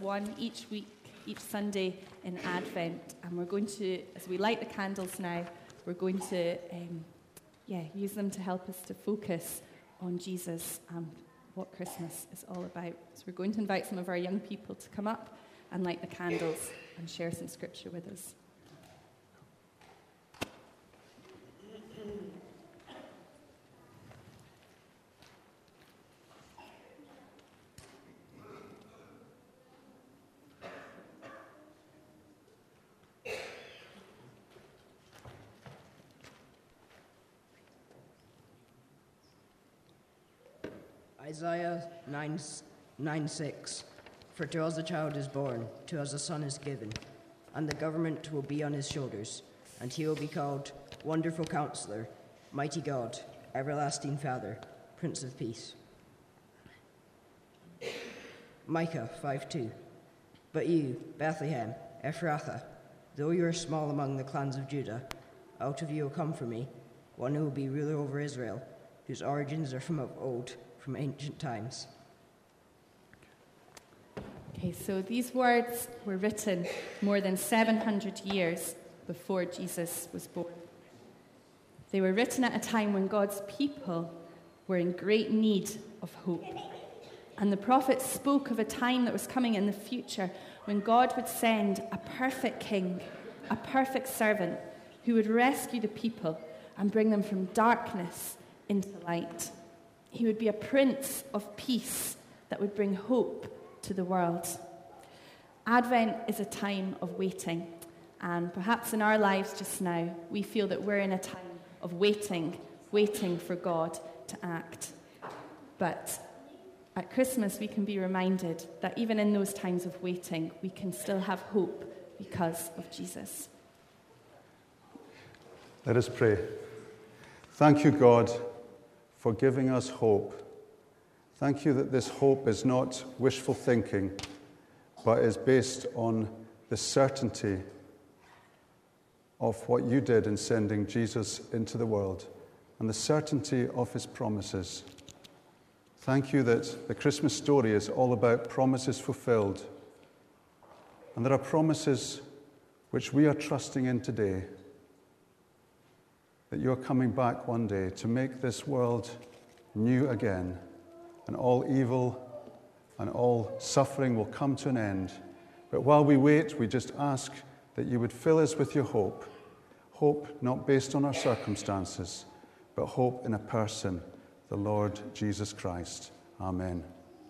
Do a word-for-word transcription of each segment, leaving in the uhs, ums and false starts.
one each week, each Sunday in Advent. And we're going to, as we light the candles now, we're going to um, yeah, use them to help us to focus on Jesus and what Christmas is all about. So we're going to invite some of our young people to come up and light the candles and share some scripture with us. Isaiah nine, nine six. For to us a child is born, to us a son is given, and the government will be on his shoulders, and he will be called Wonderful Counselor, Mighty God, Everlasting Father, Prince of Peace. Micah five two. But you, Bethlehem, Ephrathah, though you are small among the clans of Judah, out of you will come for me one who will be ruler over Israel, whose origins are from of old, from ancient times. Okay, so these words were written more than seven hundred years before Jesus was born. They were written at a time when God's people were in great need of hope. And the prophets spoke of a time that was coming in the future when God would send a perfect king, a perfect servant, who would rescue the people and bring them from darkness into light. He would be a prince of peace that would bring hope to the world. Advent is a time of waiting, and perhaps in our lives just now, we feel that we're in a time of waiting, waiting for God to act. But at Christmas, we can be reminded that even in those times of waiting, we can still have hope because of Jesus. Let us pray. Thank you, God, for giving us hope. Thank you that this hope is not wishful thinking, but is based on the certainty of what you did in sending Jesus into the world and the certainty of his promises. Thank you that the Christmas story is all about promises fulfilled, and there are promises which we are trusting in today, that you're coming back one day to make this world new again, and all evil and all suffering will come to an end. But while we wait, we just ask that you would fill us with your hope, hope not based on our circumstances, but hope in a person, the Lord Jesus Christ. Amen.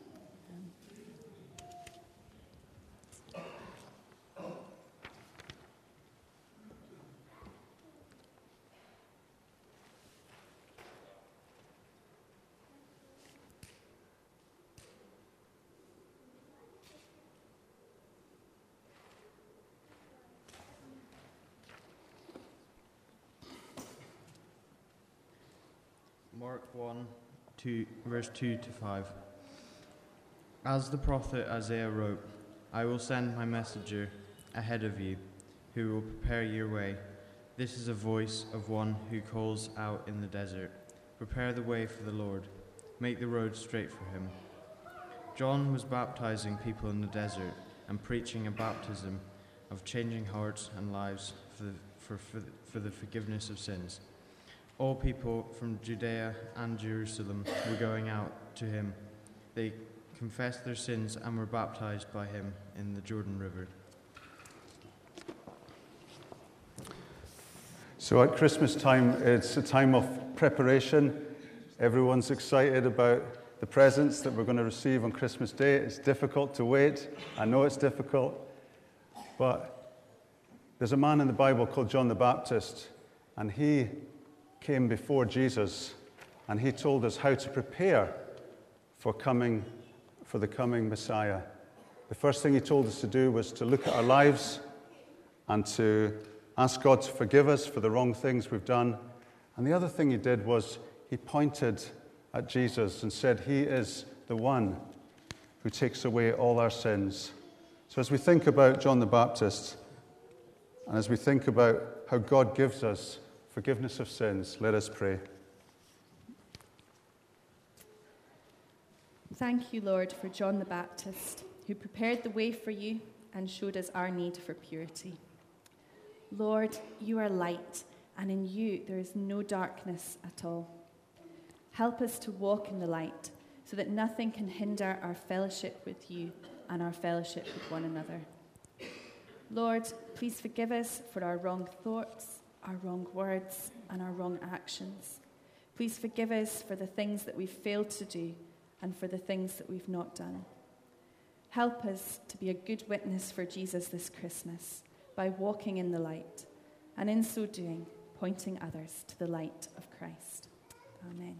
Mark one, two, verse two to five. As the prophet Isaiah wrote, I will send my messenger ahead of you, who will prepare your way. This is a voice of one who calls out in the desert, prepare the way for the Lord, make the road straight for him. John was baptizing people in the desert and preaching a baptism of changing hearts and lives for the, for, for, for the forgiveness of sins. All people from Judea and Jerusalem were going out to him. They confessed their sins and were baptized by him in the Jordan River. So at Christmas time, it's a time of preparation. Everyone's excited about the presents that we're going to receive on Christmas Day. It's difficult to wait. I know it's difficult. But there's a man in the Bible called John the Baptist, and he came before Jesus, and he told us how to prepare for coming, for the coming Messiah. The first thing he told us to do was to look at our lives and to ask God to forgive us for the wrong things we've done. And the other thing he did was he pointed at Jesus and said, he is the one who takes away all our sins. So as we think about John the Baptist, and as we think about how God gives us forgiveness of sins, let us pray. Thank you, Lord, for John the Baptist, who prepared the way for you and showed us our need for purity. Lord, you are light, and in you there is no darkness at all. Help us to walk in the light, so that nothing can hinder our fellowship with you and our fellowship with one another. Lord, please forgive us for our wrong thoughts, our wrong words, and our wrong actions. Please forgive us for the things that we've failed to do and for the things that we've not done. Help us to be a good witness for Jesus this Christmas by walking in the light, and in so doing, pointing others to the light of Christ. Amen.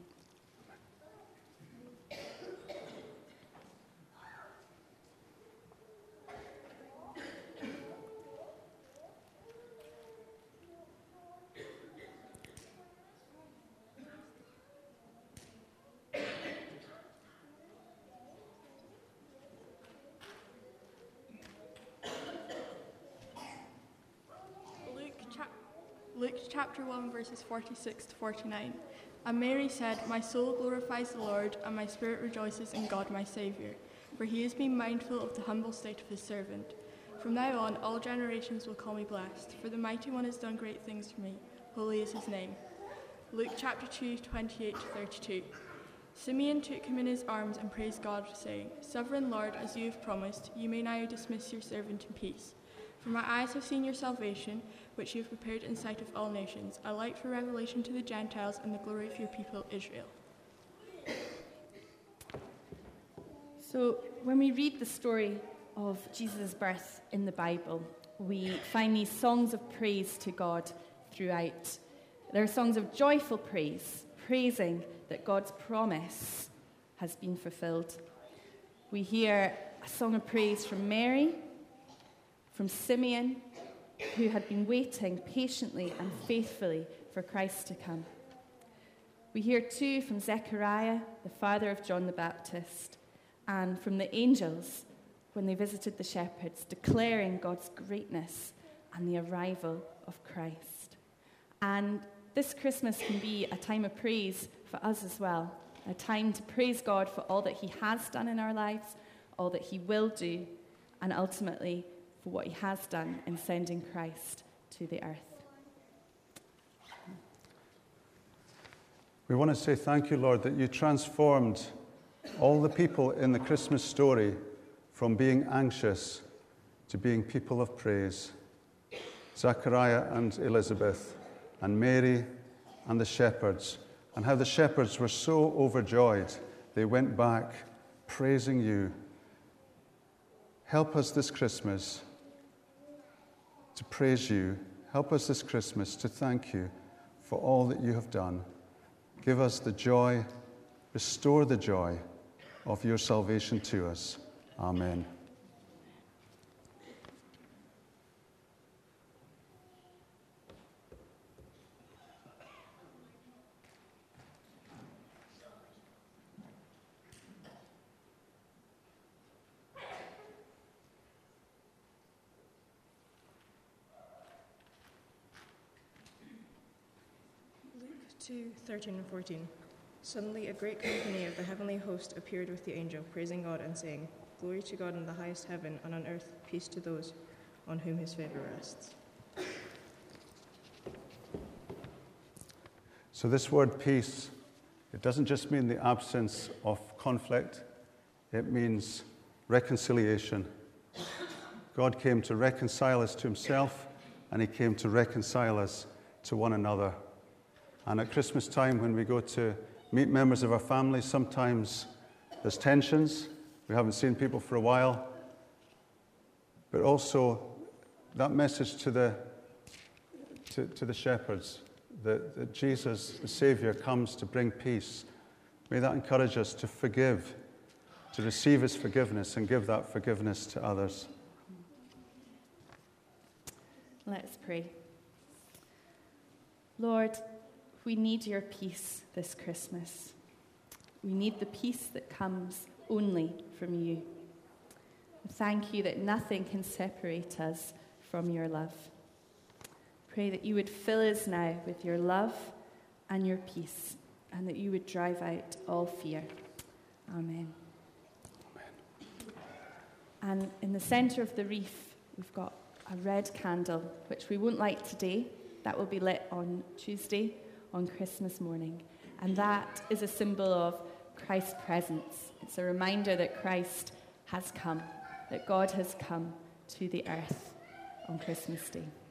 Luke chapter one, verses forty-six to forty-nine. And Mary said, "My soul glorifies the Lord, and my spirit rejoices in God my Saviour, for he has been mindful of the humble state of his servant. From now on, all generations will call me blessed, for the Mighty One has done great things for me. Holy is his name." Luke chapter two, twenty-eight to thirty-two. Simeon took him in his arms and praised God, saying, "Sovereign Lord, as you have promised, you may now dismiss your servant in peace. For my eyes have seen your salvation, which you have prepared in sight of all nations, a light for revelation to the Gentiles and the glory of your people Israel." So when we read the story of Jesus' birth in the Bible, we find these songs of praise to God throughout. There are songs of joyful praise, praising that God's promise has been fulfilled. We hear a song of praise from Mary, from Simeon, who had been waiting patiently and faithfully for Christ to come. We hear too from Zechariah, the father of John the Baptist, and from the angels when they visited the shepherds, declaring God's greatness and the arrival of Christ. And this Christmas can be a time of praise for us as well, a time to praise God for all that he has done in our lives, all that he will do, and ultimately for what he has done in sending Christ to the earth. We want to say thank you, Lord, that you transformed all the people in the Christmas story from being anxious to being people of praise. Zechariah and Elizabeth, and Mary and the shepherds, and how the shepherds were so overjoyed they went back praising you. Help us this Christmas to praise you. Help us this Christmas to thank you for all that you have done. Give us the joy, restore the joy of your salvation to us. Amen. two, thirteen and fourteen. Suddenly a great company of the heavenly host appeared with the angel, praising God and saying, "Glory to God in the highest heaven, and on earth peace to those on whom his favor rests." So this word peace, it doesn't just mean the absence of conflict, it means reconciliation. God came to reconcile us to himself, and he came to reconcile us to one another. And at Christmas time, when we go to meet members of our family, sometimes there's tensions. We haven't seen people for a while. But also, that message to the, to, to the shepherds, that, that Jesus, the Savior, comes to bring peace. May that encourage us to forgive, to receive his forgiveness and give that forgiveness to others. Let's pray. Lord, we need your peace this Christmas. We need the peace that comes only from you. Thank you that nothing can separate us from your love. Pray that you would fill us now with your love and your peace, and that you would drive out all fear. Amen. Amen. And in the centre of the wreath, we've got a red candle, which we won't light today. That will be lit on Tuesday, on Christmas morning. And that is a symbol of Christ's presence. It's a reminder that Christ has come, that God has come to the earth on Christmas Day.